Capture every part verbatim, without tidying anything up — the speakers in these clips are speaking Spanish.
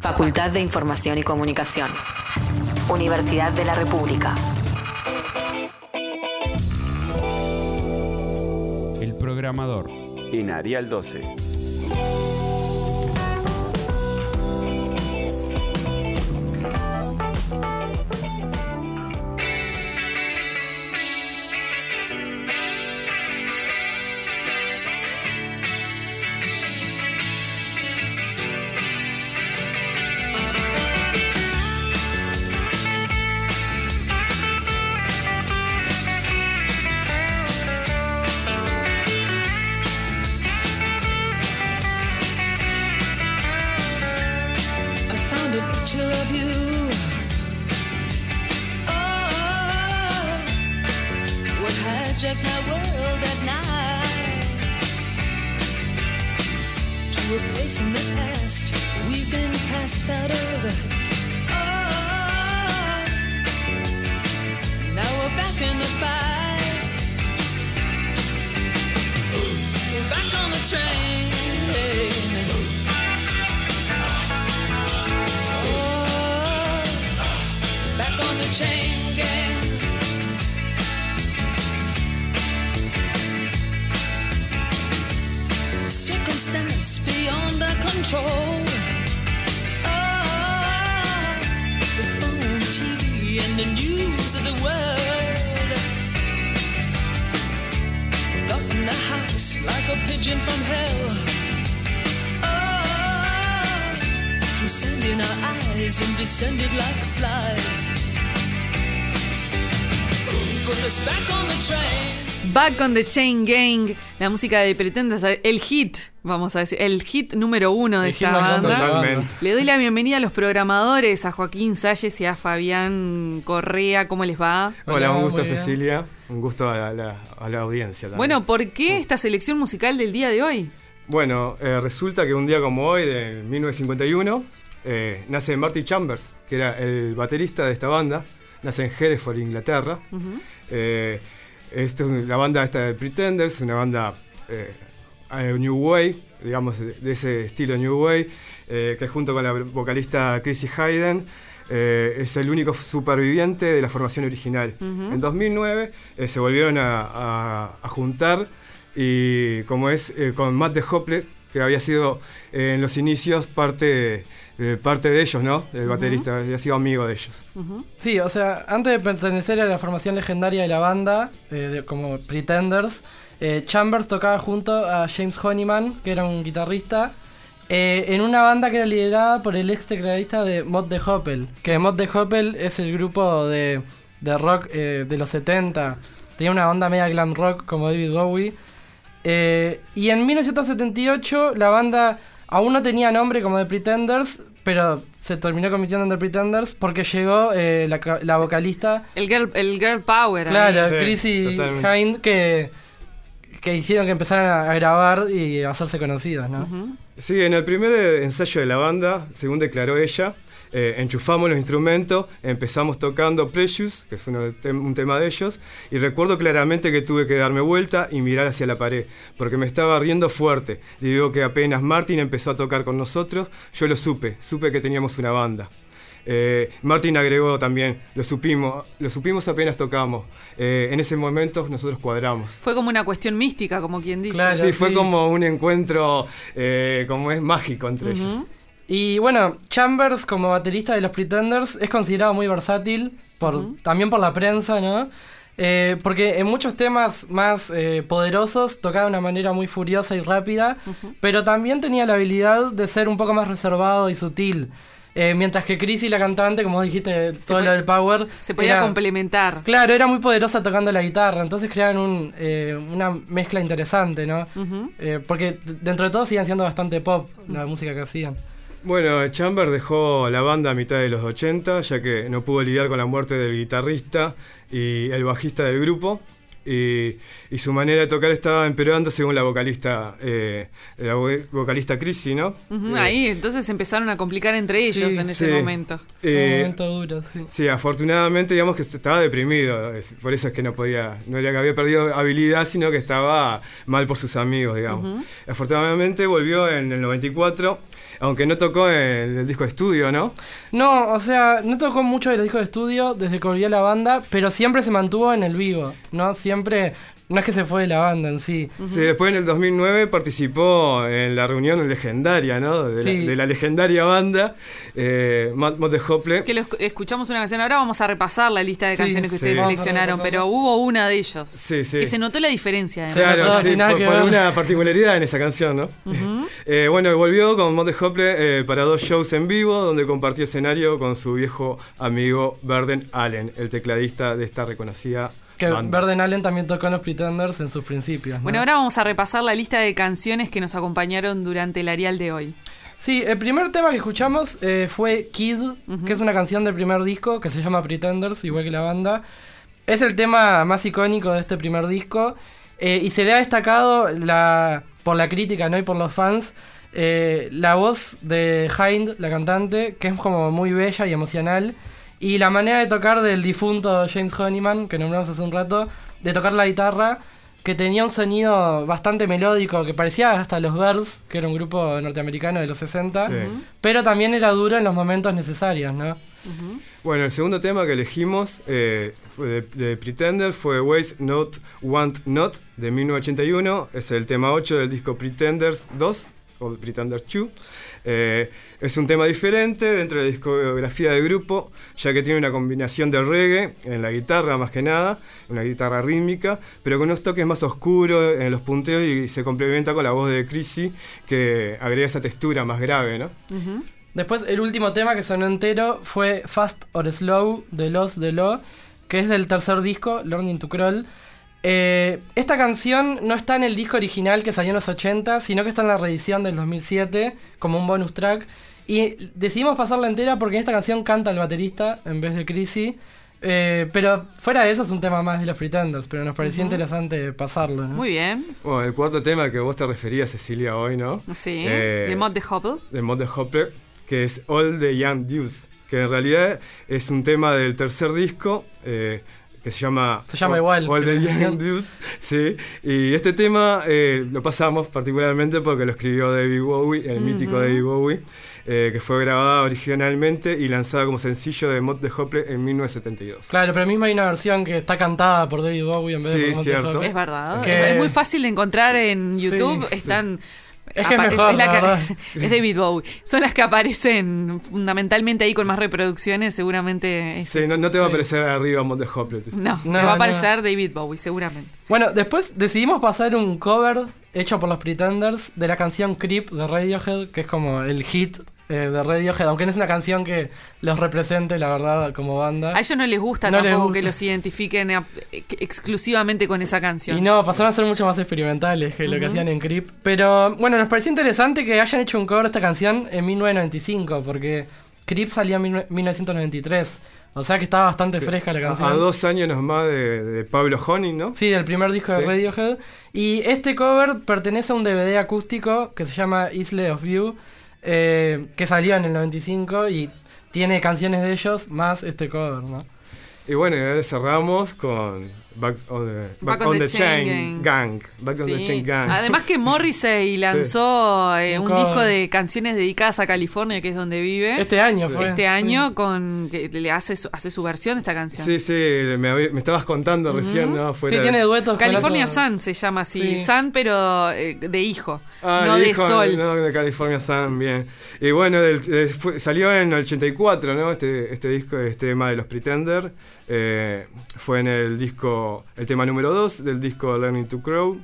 Facultad de Información y Comunicación. Universidad de la República. El programador. En Arial doce. Circumstance beyond our control. Oh, the phone, T V, and the news of the world got in the house like a pigeon from hell. Oh, through sand in our eyes and descended like flies. Put us back on the train. Back on the Chain Gang, la música de Pretenders, el hit, vamos a decir, el hit número uno de el esta banda. Totalmente. Le doy la bienvenida a los programadores, a Joaquín Salles y a Fabián Correa. ¿Cómo les va? Hola, un gusto, Cecilia. Un gusto a la, a la audiencia también. Bueno, ¿por qué esta selección musical del día de hoy? Bueno, eh, resulta que un día como hoy, de mil novecientos cincuenta y uno, eh, nace Martin Chambers, que era el baterista de esta banda. Nace en Hereford, Inglaterra. Uh-huh. Eh, Esta es la banda esta de Pretenders, una banda eh, New Wave, digamos, de, de ese estilo New Wave, eh, que junto con la vocalista Chrissy Hayden eh, es el único superviviente de la formación original. Uh-huh. En dos mil nueve eh, se volvieron a, a, a juntar y como es eh, con Matt DeHoppler, que había sido eh, en los inicios parte, eh, parte de ellos, ¿no? El baterista, uh-huh. había sido amigo de ellos. Uh-huh. Sí, o sea, antes de pertenecer a la formación legendaria de la banda, eh, de, como Pretenders, eh, Chambers tocaba junto a James Honeyman, que era un guitarrista, eh, en una banda que era liderada por el ex tecladista de Mott the Hoople, que Mott the Hoople es el grupo de, de rock eh, de los setenta, tenía una onda media glam rock como David Bowie. Eh, y en mil novecientos setenta y ocho la banda aún no tenía nombre como The Pretenders, pero se terminó convirtiendo en The Pretenders porque llegó eh, la, la vocalista... El girl, el girl power. Claro, sí, Chrissy Hind, que, que hicieron que empezaran a, a grabar y a hacerse conocidos, ¿no? Uh-huh. Sí, en el primer ensayo de la banda, según declaró ella, Eh, enchufamos los instrumentos, empezamos tocando Precious, que es uno te- un tema de ellos, y recuerdo claramente que tuve que darme vuelta y mirar hacia la pared, porque me estaba riendo fuerte. Y digo que apenas Martin empezó a tocar con nosotros, yo lo supe, supe que teníamos una banda. Eh, Martin agregó también, lo supimos, lo supimos apenas tocamos. Eh, en ese momento nosotros cuadramos. Fue como una cuestión mística, como quien dice. Claro, sí, sí, fue como un encuentro, eh, como es mágico entre uh-huh. ellos. Y bueno, Chambers como baterista de los Pretenders es considerado muy versátil, por, uh-huh. también por la prensa, ¿no? Eh, porque en muchos temas más eh, poderosos tocaba de una manera muy furiosa y rápida, uh-huh. pero también tenía la habilidad de ser un poco más reservado y sutil. Eh, mientras que Chrissy, la cantante, como dijiste, se todo puede, lo del power... Se podía era, complementar. Claro, era muy poderosa tocando la guitarra, entonces creaban un, eh, una mezcla interesante, ¿no? Uh-huh. Eh, porque dentro de todo siguen siendo bastante pop la uh-huh. música que hacían. Bueno, Chambers dejó la banda a mitad de los ochenta, ya que no pudo lidiar con la muerte del guitarrista y el bajista del grupo. y, y su manera de tocar estaba empeorando según la vocalista eh, la vocalista Chrissy, ¿no? Uh-huh, eh, ahí, entonces empezaron a complicar entre ellos Sí, en ese sí. momento. Fue un eh, momento duro, sí. Sí, afortunadamente, digamos que estaba deprimido, es- por eso es que no podía, no era que había perdido habilidad, sino que estaba mal por sus amigos, digamos. Ujú. Afortunadamente volvió en el noventa y cuatro, aunque no tocó en el disco de estudio, ¿no? No, o sea, no tocó mucho de los discos de estudio desde que volvió a la banda, pero siempre se mantuvo en el vivo, ¿no? Siempre, no es que se fue de la banda en sí. Sí, después en el dos mil nueve participó en la reunión legendaria, ¿no? De, Sí. la, de la legendaria banda, eh, Matt Matt de Hople. Que lo esc- escuchamos una canción. Ahora vamos a repasar la lista de Sí, canciones que sí. ustedes Vamos a seleccionaron, repasarla. pero hubo una de ellos. Sí, sí. Que se notó la diferencia. además. notó Claro, al sí, final por, que por va- una particularidad en esa canción, ¿no? Eh, bueno, volvió con Matt de Hople eh, para dos shows en vivo, donde compartió escenario con su viejo amigo Verden Allen, el tecladista de esta reconocida Que banda. Verden Allen también tocó en los Pretenders en sus principios, ¿no? Bueno, ahora vamos a repasar la lista de canciones que nos acompañaron durante el Arial de hoy. Sí, el primer tema que escuchamos eh, fue Kid, que es una canción del primer disco que se llama Pretenders, igual que la banda. Es el tema más icónico de este primer disco eh, y se le ha destacado la, por la crítica, ¿no? Y por los fans, eh, la voz de Hind, la cantante, que es como muy bella y emocional, y la manera de tocar del difunto James Honeyman, que nombramos hace un rato, de tocar la guitarra, que tenía un sonido bastante melódico, que parecía hasta los Birds, que era un grupo norteamericano de los sesenta, Sí. pero también era duro en los momentos necesarios, ¿no? Bueno, el segundo tema que elegimos eh, fue de, de Pretender fue Waste Not, Want Not, de mil novecientos ochenta y uno. Es el tema ocho del disco Pretenders dos, o Pretenders dos. Eh, es un tema diferente dentro de la discografía del grupo, ya que tiene una combinación de reggae en la guitarra más que nada, una guitarra rítmica, pero con unos toques más oscuros en los punteos y se complementa con la voz de Chrissy, que agrega esa textura más grave, ¿no? Ujú. Después, el último tema que sonó entero fue Fast or Slow, de Lost de Lo, que es del tercer disco, Learning to Crawl. Eh, esta canción no está en el disco original que salió en los ochenta, sino que está en la reedición del dos mil siete, como un bonus track. Y decidimos pasarla entera porque en esta canción canta el baterista en vez de Chrissy. Eh, pero fuera de eso es un tema más de los Pretenders, pero nos pareció interesante pasarlo, ¿no? Muy bien. Bueno, el cuarto tema al que vos te referías, Cecilia, hoy, ¿no? Sí. Eh, de Mod de Hopple. de Mod de Hopper, que es All the Young Dudes, que en realidad es un tema del tercer disco, eh, que se llama... Se llama igual, All the que la Young canción. Dudes, sí. Y este tema eh, lo pasamos particularmente porque lo escribió David Bowie, el mítico David Bowie, eh, que fue grabada originalmente y lanzada como sencillo de Mod de Hopper en mil novecientos setenta y dos. Claro, pero mismo hay una versión que está cantada por David Bowie en vez Sí, de por Monty cierto. Hawk. Es verdad. Que- Es muy fácil de encontrar en YouTube. Sí, Están. Es que es apare- mejor, la la que- verdad. es David Bowie. Son las que aparecen fundamentalmente ahí con más reproducciones. Seguramente. es- Sí, no, no te va a Sí. aparecer arriba Mod de Hopper. No, No, me va a no. aparecer David Bowie, seguramente. Bueno, después decidimos pasar un cover hecho por los Pretenders de la canción Creep de Radiohead, que es como el hit eh, de Radiohead, aunque no es una canción que los represente, la verdad, como banda. A ellos no les gusta No les tampoco gusta. que los identifiquen eh, exclusivamente con esa canción. Y no, pasaron a ser mucho más experimentales que lo que hacían en Creep. Pero bueno, nos pareció interesante que hayan hecho un cover de esta canción en mil novecientos noventa y cinco, porque Creep salió en mil- mil novecientos noventa y tres. O sea que estaba bastante fresca la canción. A dos años más de, de Pablo Honey, ¿no? Sí, del primer disco de Sí. Radiohead. Y este cover pertenece a un D V D acústico que se llama Isle of You, eh, que salió en el noventa y cinco y tiene canciones de ellos más este cover, ¿no? Y bueno, y ahora cerramos con Back on the, Back on the Chain Gang. Back on the Sí. Chain Gang. Además que Morrissey lanzó eh, Un un disco cover. de canciones dedicadas a California, que es donde vive. Este año fue. Este año con que le hace su, hace su versión de esta canción. Sí, sí, me, habí- me estabas contando recién, ¿no? Sí, Fuera de- tiene duetos con California otro- Sun se llama así. Sí. Sun, pero eh, de hijo, Ah, no el de hijo, sol. No, de California Sun, bien. Y bueno, del- eh, fue- salió en el ochenta y cuatro, ¿no? Este, este disco, este tema de los Pretender. Eh, fue en el disco, el tema número dos del disco Learning to Crow.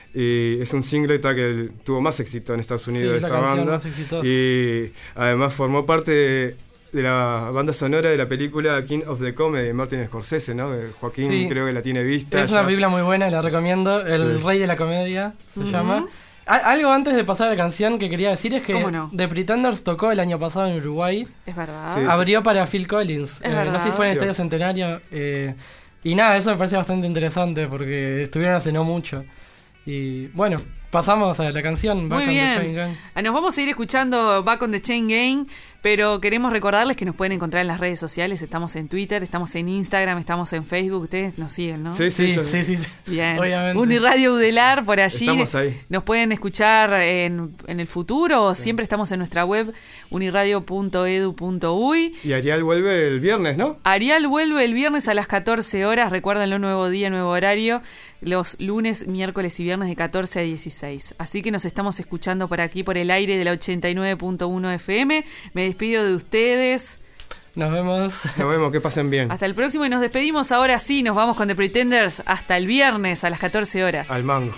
Y es un single ta, que tuvo más éxito en Estados Unidos Sí, de es la esta canción banda. más exitosa. Y además formó parte de, de la banda sonora de la película King of the Comedy de Martin Scorsese, ¿no? De Joaquín Sí. creo que la tiene vista. Es una ya. película muy buena, la recomiendo. El Sí. Rey de la Comedia se llama. A- Algo antes de pasar a la canción que quería decir es que ¿Cómo no? The Pretenders tocó el año pasado en Uruguay. Es verdad. Sí. Abrió para Phil Collins. Es Eh, no sé si verdad. fue en el Sí. Estadio Centenario. eh, y nada, eso me parece bastante interesante porque estuvieron hace no mucho. Y bueno, pasamos a la canción Back Muy on the Chain bien. Gang. Ah, Nos vamos a ir escuchando Back on the Chain Gang, pero queremos recordarles que nos pueden encontrar en las redes sociales. Estamos en Twitter, estamos en Instagram, estamos en Facebook. Ustedes nos siguen, ¿no? Sí, sí, Sí, yo- sí, sí, sí. Bien. Obviamente. Uniradio Udelar por allí. Estamos ahí. Nos pueden escuchar en, en el futuro. O siempre estamos en nuestra web uniradio punto edu punto uy. Y Ariel vuelve el viernes, ¿no? Arial vuelve el viernes a las catorce horas. Recuérdenlo, nuevo día, nuevo horario. Los lunes, miércoles y viernes de catorce a dieciséis. Así que nos estamos escuchando por aquí, por el aire de la ochenta y nueve punto uno F M. Me despido de ustedes. Nos vemos. Nos vemos, que pasen bien. Hasta el próximo y nos despedimos. Ahora sí, nos vamos con The Pretenders hasta el viernes a las catorce horas. Al mango.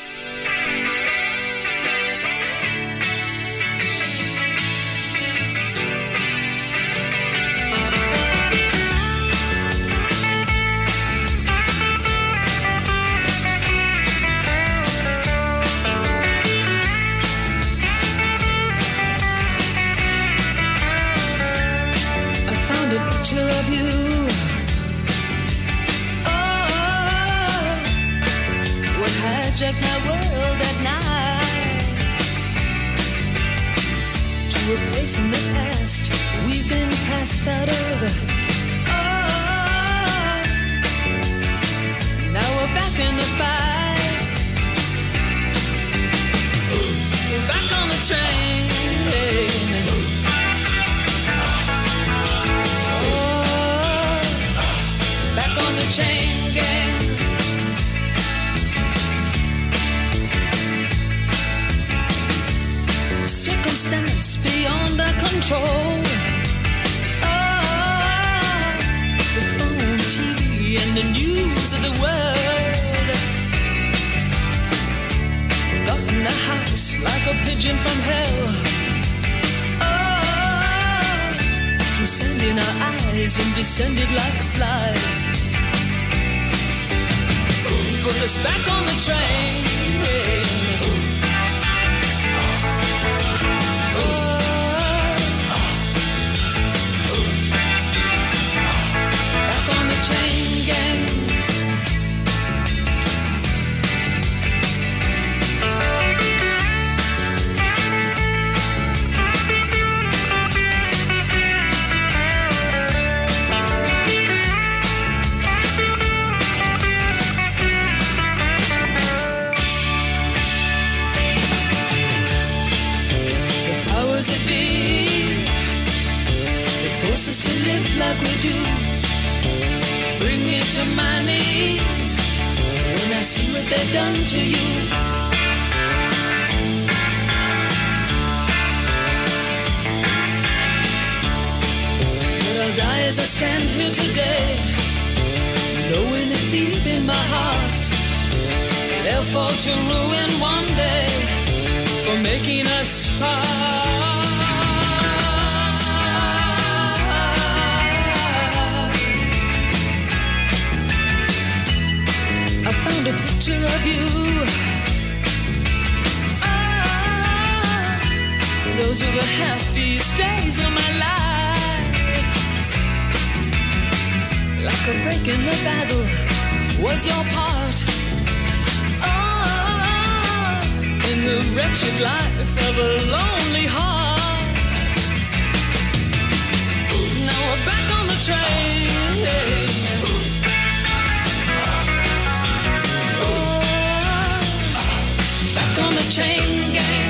I found a picture of you. Oh, what hijacked my world at night. To a place in the past we've been cast out of. Oh, now we're back in the fight. We're back on the train. Back on the chain gang. Circumstance beyond our control. Oh, the phone, T V, and the news of the world got in the house like a pigeon from hell. Through sand in our eyes and descended like flies. Put us back on the train. Back on the chain gang. Powers that be, they force us to live like we do. Bring me to my knees when I see what they've done to you. But I'll die as I stand here today, knowing that deep in my heart they'll fall to ruin one day for making us part. I found a picture of you. Ah, those were the happiest days of my life. Like a break in the battle was your part. In the wretched life of a lonely heart. Now we're back on the train. Oh, back on the chain gang.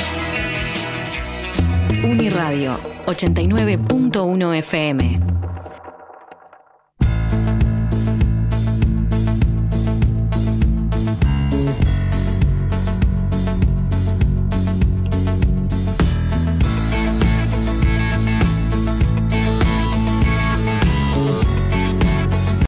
Uniradio ochenta y nueve punto uno F M.